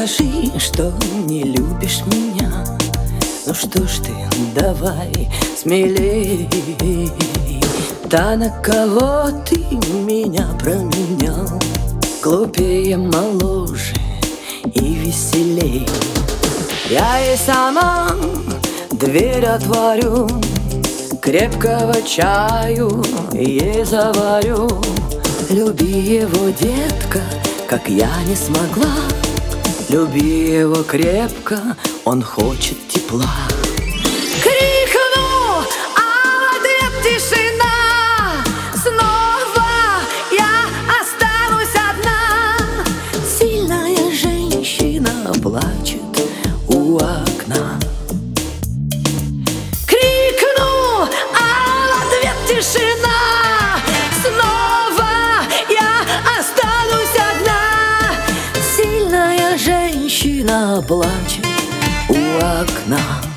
Скажи, что не любишь меня. Ну что ж ты, давай смелей. Да на кого ты меня променял? Глупее, моложе и веселей. Я и сама дверь отворю, крепкого чаю ей заварю. Люби его, детка, как я не смогла. Люби его крепко, он хочет тепла. Крикну, а в ответ тишина. Снова я останусь одна. Сильная женщина плачет у окна. Крикну, а в ответ тишина. Снова я останусь одна. Сильная женщина плачет у окна.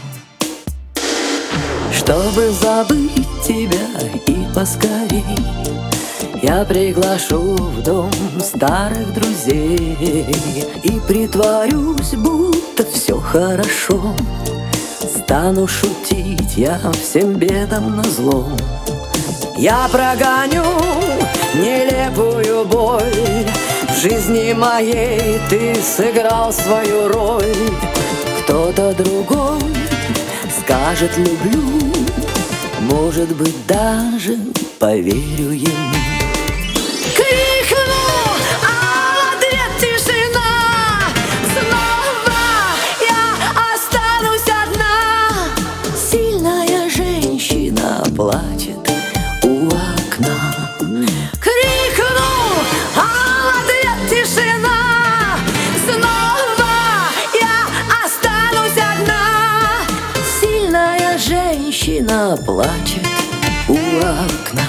Чтобы забыть тебя и поскорей, я приглашу в дом старых друзей и притворюсь, будто все хорошо. Стану шутить я всем бедам назло. Я прогоню нелепую боль. В жизни моей ты сыграл свою роль. Кто-то другой скажет люблю, может быть, даже поверю ему. Крикну, а в ответ тишина. Снова я останусь одна. Сильная женщина плачет у окна. Крикну, а в ответ тишина. Снова я останусь одна. Сильная женщина плачет у окна.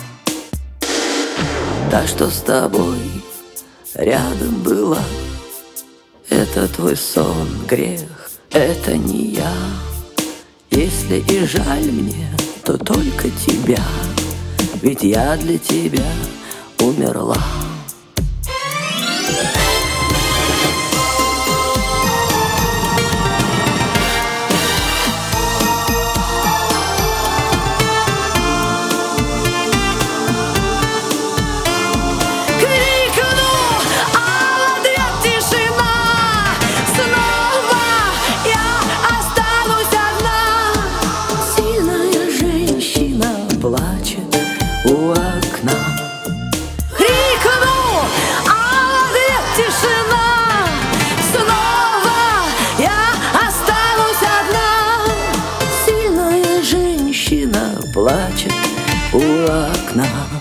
Та, что с тобой рядом была, это твой сон, грех, это не я. Если и жаль мне, то только тебя, ведь я для тебя умерла. Плачет у окна. Крикну, а в ответ тишина. Снова я останусь одна. Сильная женщина плачет у окна.